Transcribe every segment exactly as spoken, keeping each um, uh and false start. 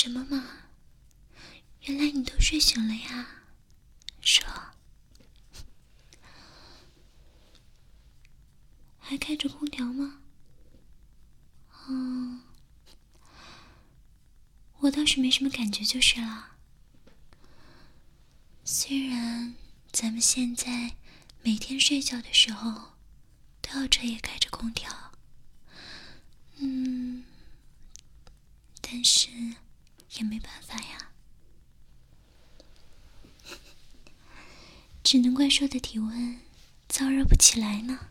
什么嘛？原来你都睡醒了呀，说。还开着空调吗？嗯，我倒是没什么感觉就是了。虽然咱们现在每天睡觉的时候都要彻夜开着空调，嗯，但是也没办法呀，只能怪说的体温燥热不起来呢。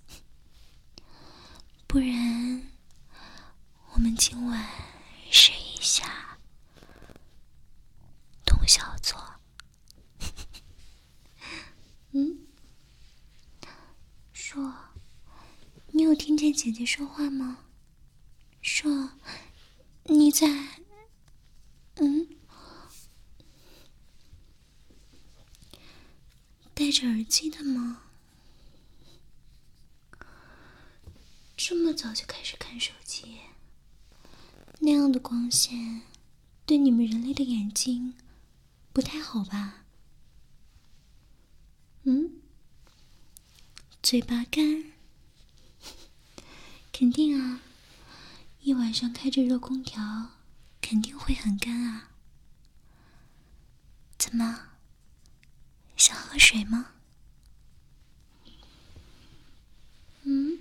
不然我们今晚试一下通宵做。嗯，说，你有听见姐姐说话吗？说，你在……嗯，戴着耳机的吗？这么早就开始看手机，那样的光线对你们人类的眼睛不太好吧？嗯，嘴巴干，肯定啊，一晚上开着热空调，肯定会很干啊。怎么，想喝水吗？嗯？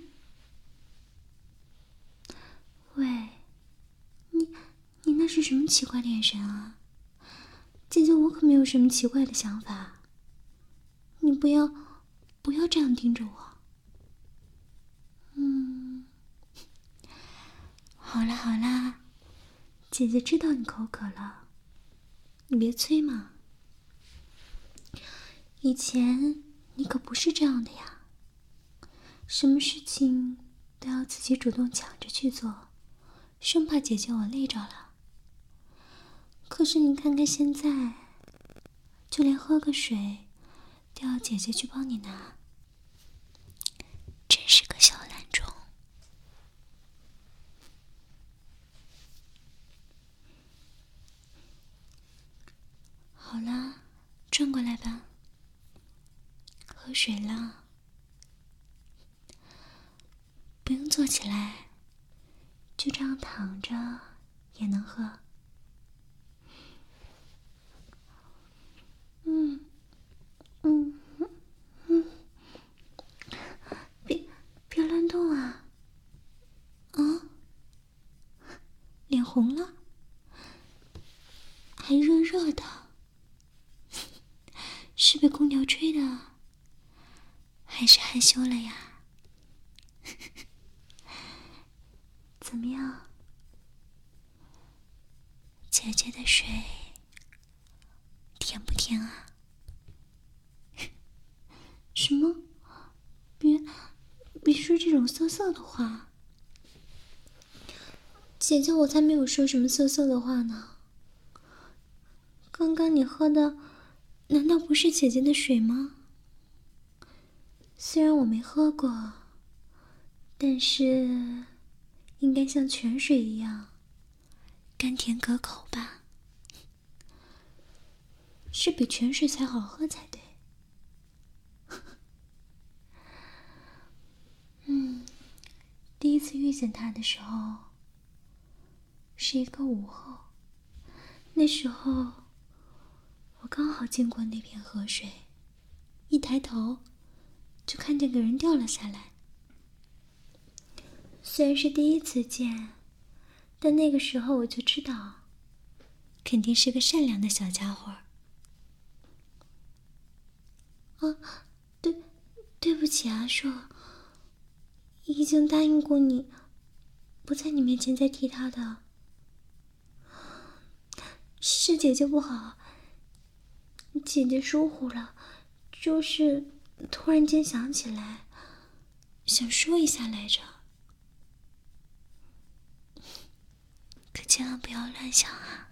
喂，你你那是什么奇怪的眼神啊？姐姐我可没有什么奇怪的想法，你不要不要这样盯着我。嗯，好啦好啦，姐姐知道你口渴了，你别催嘛。以前你可不是这样的呀，什么事情都要自己主动抢着去做，生怕姐姐我累着了。可是你看看现在，就连喝个水都要姐姐去帮你拿，真是个小懒虫。好啦，转过来吧，喝水啦，不用坐起来，就这样躺着也能喝。嗯嗯嗯，别别乱动啊！啊，脸红了，还热热的，是被空调吹的，还是害羞了呀？怎么样，姐姐的水甜不甜啊？什么？别别说这种色色的话，姐姐我才没有说什么色色的话呢。刚刚你喝的难道不是姐姐的水吗？虽然我没喝过，但是应该像泉水一样甘甜可口吧？是比泉水才好喝才对。嗯，第一次遇见他的时候是一个午后，那时候我刚好经过那片河水，一抬头就看见个人掉了下来。虽然是第一次见，但那个时候我就知道肯定是个善良的小家伙。啊，对对不起啊，硕，已经答应过你不在你面前再提他的，是姐姐不好，姐姐疏忽了，就是突然间想起来想说一下来着，可千万不要乱想啊。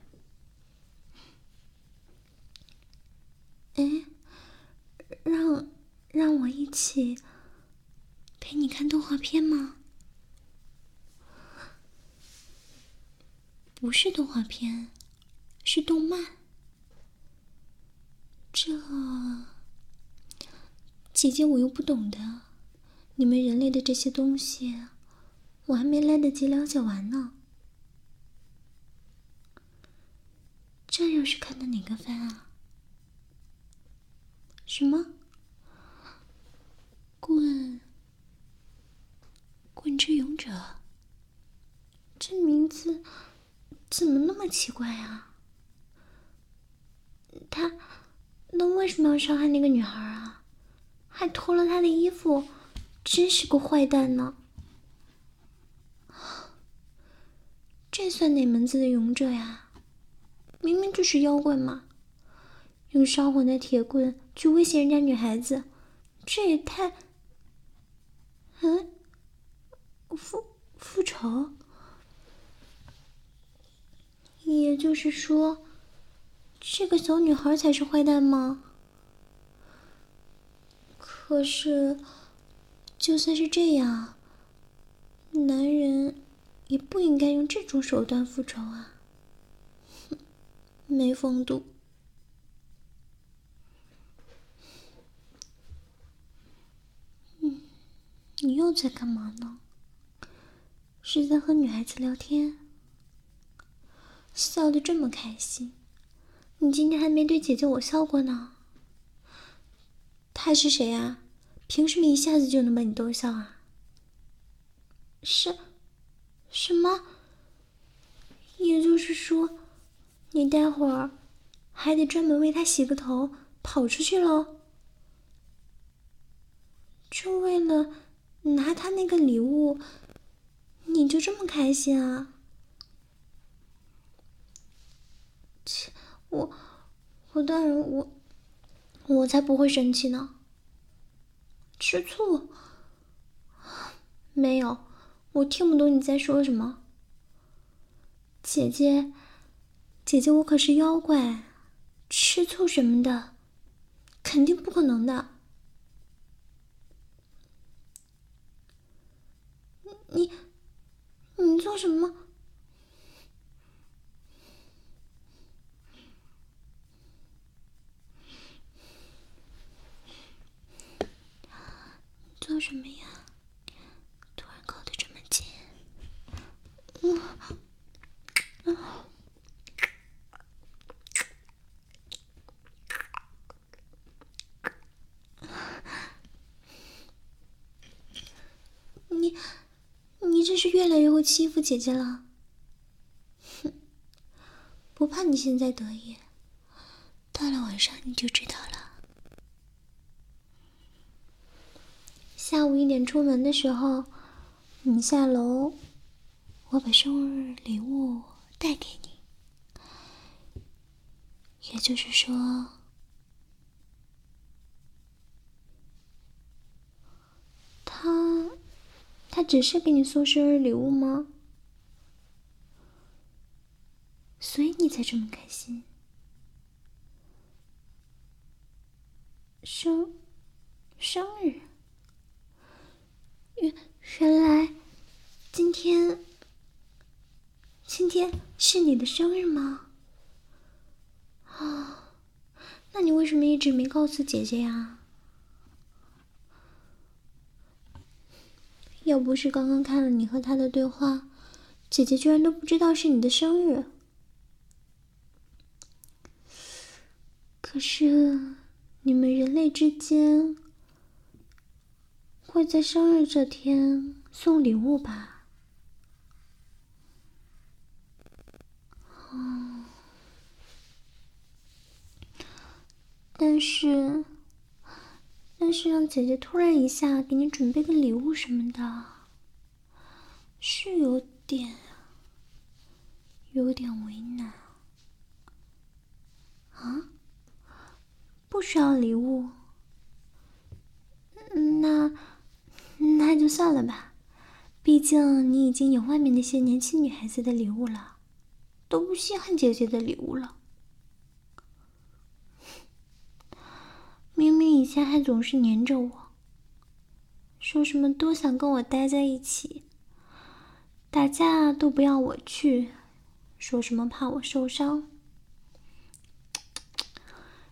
哎，让让我一起陪你看动画片吗？不是动画片， 是动漫。这姐姐我又不懂的，你们人类的这些东西，我还没来得及了解完呢。这又是看的哪个番啊？什么？棍棍之勇者？这名字怎么那么奇怪啊？他那为什么要伤害那个女孩啊？还脱了她的衣服，真是个坏蛋呢！这算哪门子的勇者呀？明明就是妖怪嘛！用烧红的铁棍去威胁人家女孩子，这也太……嗯，复复仇？也就是说，这个小女孩才是坏蛋吗？可是，就算是这样，男人也不应该用这种手段复仇啊！哼，没风度。嗯，你又在干嘛呢？是在和女孩子聊天？笑得这么开心，你今天还没对姐姐我笑过呢。她是谁啊？凭什么一下子就能把你逗笑啊？是，什么？也就是说，你待会儿还得专门为她洗个头，跑出去喽？就为了拿她那个礼物，你就这么开心啊？切，我，我当然我，我才不会生气呢。吃醋？没有，我听不懂你在说什么。姐姐，姐姐，我可是妖怪，吃醋什么的，肯定不可能的。你，你做什么？做什么呀？突然靠得这么近。嗯，嗯。你，你这是越来越会欺负姐姐了。哼，不怕你现在得意，到了晚上你就知道了。下午一点出门的时候，你下楼，我把生日礼物带给你。也就是说，他，他只是给你送生日礼物吗？所以你才这么开心？生，生日？原原来，今天，今天是你的生日吗？啊，那你为什么一直没告诉姐姐呀？要不是刚刚看了你和他的对话，姐姐居然都不知道是你的生日。可是，你们人类之间会在生日这天送礼物吧？哦，但是，但是让姐姐突然一下给你准备个礼物什么的，是有点，有点为难。啊？不需要礼物？那，那就算了吧。毕竟你已经有外面那些年轻女孩子的礼物了，都不稀罕姐姐的礼物了。明明以前还总是黏着我，说什么都想跟我待在一起，打架都不要我去，说什么怕我受伤。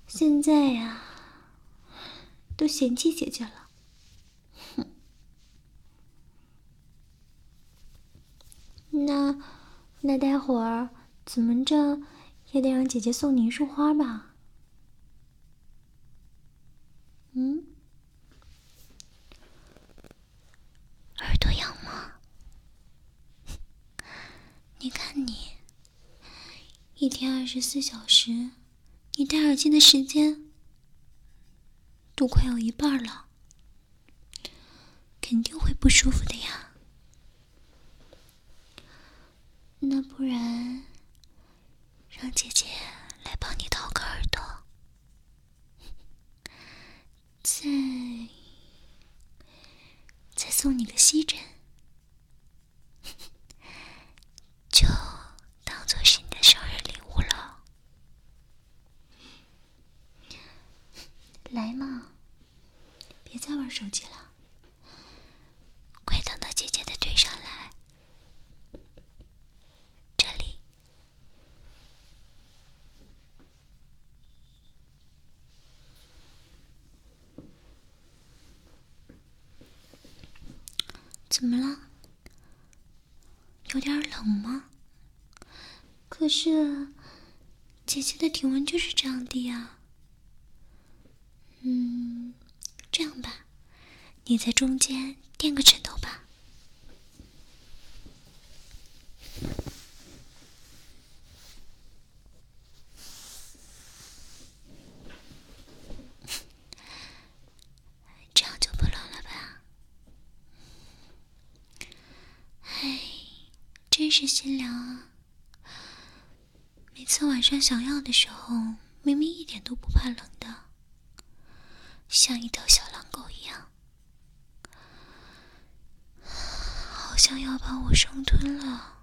现在呀，都嫌弃姐姐了。哼。那那待会儿怎么着也得让姐姐送你一束花吧？嗯？耳朵痒吗？你看你，一天二十四小时，你戴耳机的时间都快有一半了，肯定会不舒服的呀。那不然，让姐姐来帮你掏个耳朵，再再送你个吸枕，就当做是你的生日礼物了。来嘛，别再玩手机了，快躺到姐姐的腿上来，这里。怎么了？有点冷吗？可是姐姐的体温就是这样低啊。嗯，这样吧，你在中间垫个枕头吧。这样就不冷了吧？唉，真是心凉啊。每次晚上想要的时候，明明一点都不怕冷的，像一条小狼狗一样，好像要把我生吞了。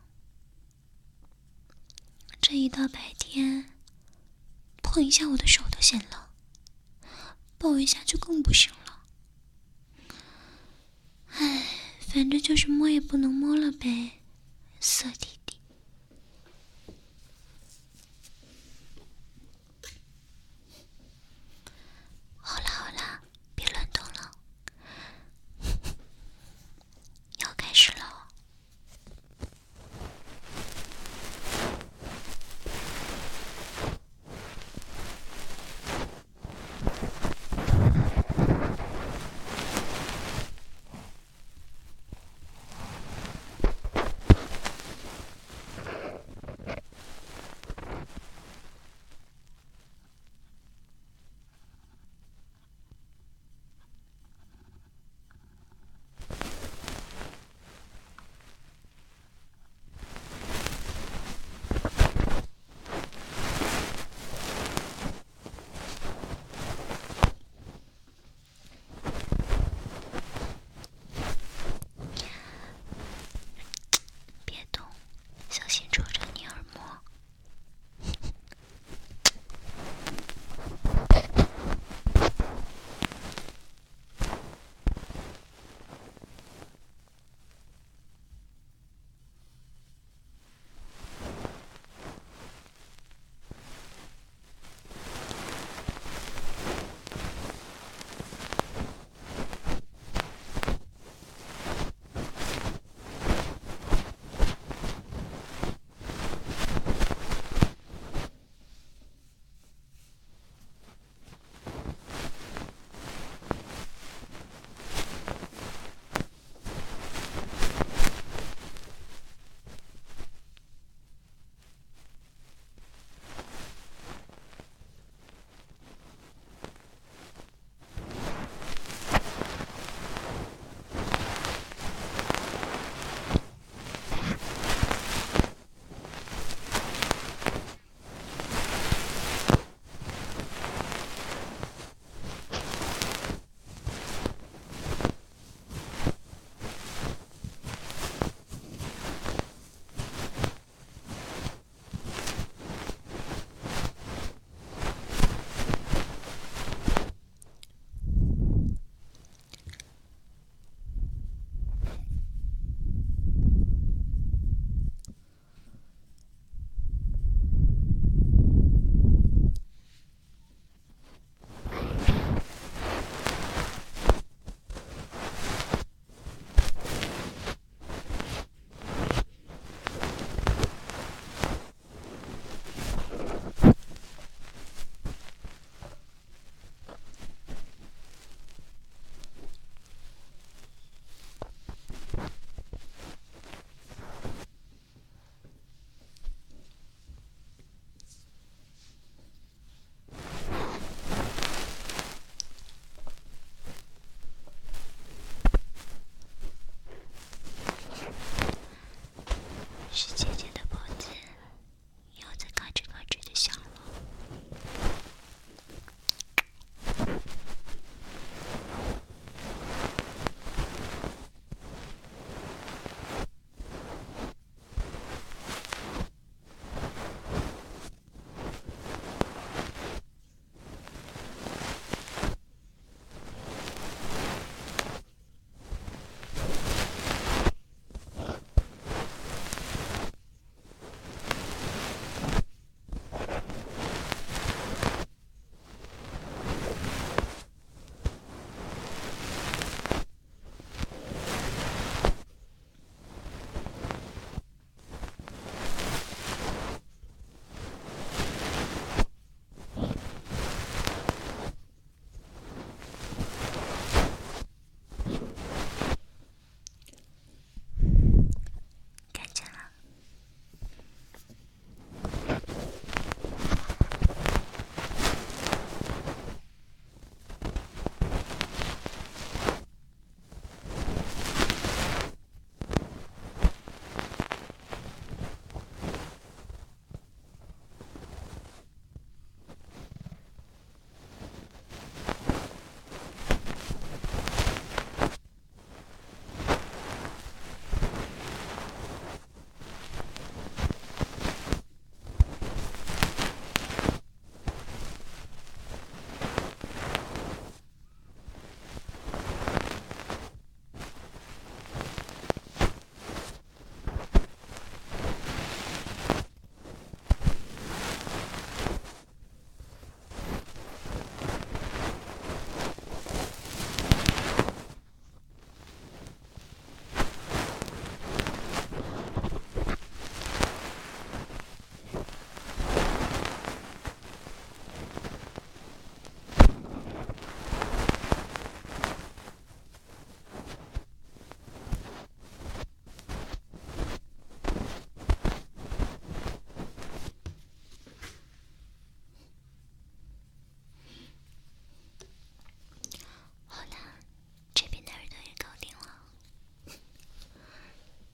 这一大白天，碰一下我的手都嫌冷，抱一下就更不行了。唉，反正就是摸也不能摸了呗，色弟弟。好啦好啦，别乱动了，要开始了。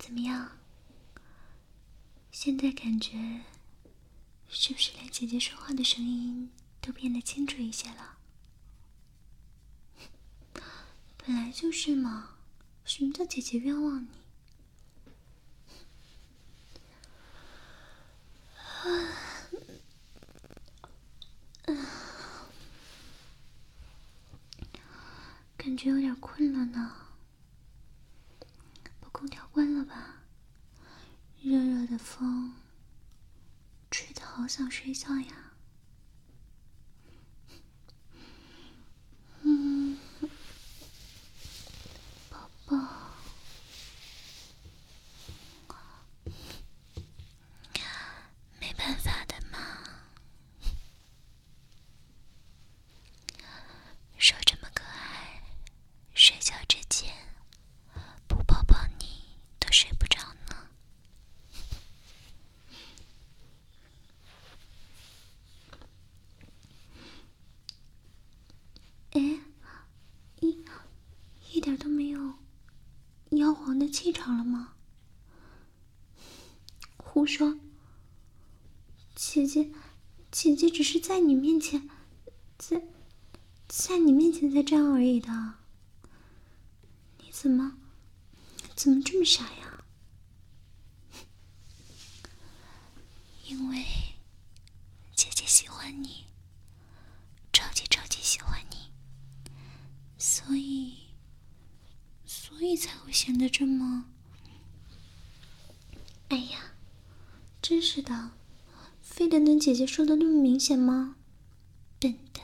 怎么样？现在感觉是不是连姐姐说话的声音都变得清楚一些了？本来就是嘛，什么叫姐姐冤枉你？感觉有点困了呢，把空调关了吧，热热的风吹得好想睡觉呀。嗯，宝宝，没办法的嘛，手这么可爱，睡觉之前不抱抱你都睡不着呢。哎，一一点都没有妖皇的气场了吗？胡说！姐姐，姐姐只是在你面前，在在你面前才这样而已的。你怎么怎么这么傻呀？因为姐姐喜欢你，超级超级喜欢你，所以所以才会显得这么……哎呀，真是的，非得等姐姐说的那么明显吗？笨蛋！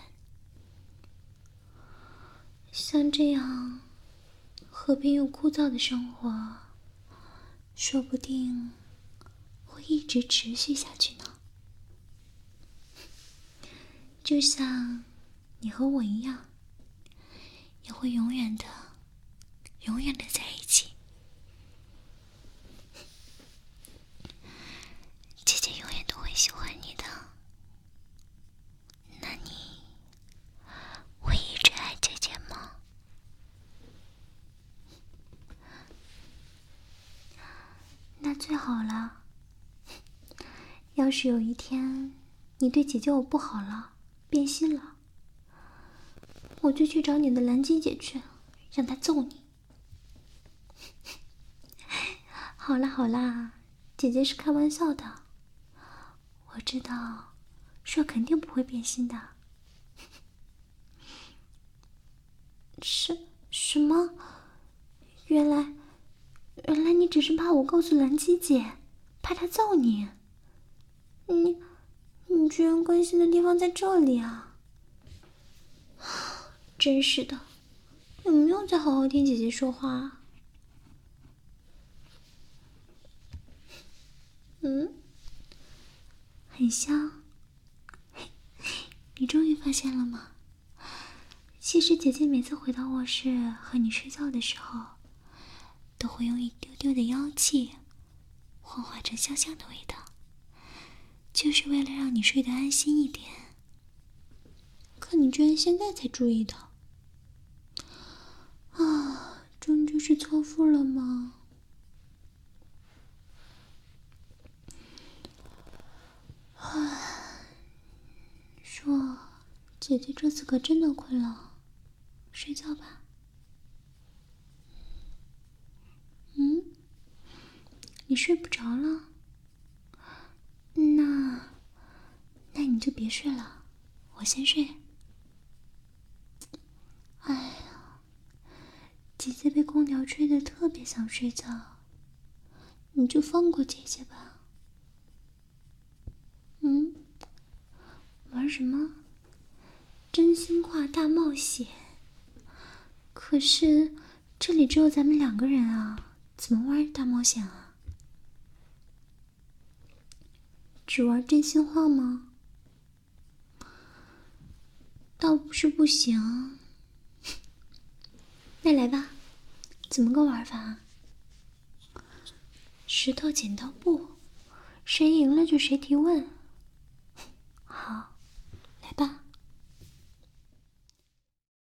像这样和平又枯燥的生活，说不定会一直持续下去呢。就像你和我一样，也会永远的、永远的在一起。姐姐永远都会喜欢你的，那你会一直爱姐姐吗？那最好了。要是有一天你对姐姐我不好了，变心了，我就去找你的蓝姬姐去，让她揍你。好啦好啦，姐姐是开玩笑的，我知道硕肯定不会变心的。什什么？原来原来你只是怕我告诉蓝姬姐，怕她揍你。你你居然关心的地方在这里啊！真是的，有没有再好好听姐姐说话？嗯，很香。你终于发现了吗？其实姐姐每次回到卧室和你睡觉的时候，都会用一丢丢的妖气幻化成香香的味道，就是为了让你睡得安心一点。可你居然现在才注意到，啊，终究是错付了吗？唉，说，姐姐这次可真的困了，睡觉吧。嗯，你睡不着了？那，那你就别睡了，我先睡。哎呀，姐姐被空调吹得特别想睡觉，你就放过姐姐吧。嗯，玩什么？真心话大冒险？可是这里只有咱们两个人啊，怎么玩大冒险啊？只玩真心话吗？倒不是不行。那来吧，怎么个玩法啊？石头剪刀布，谁赢了就谁提问。好。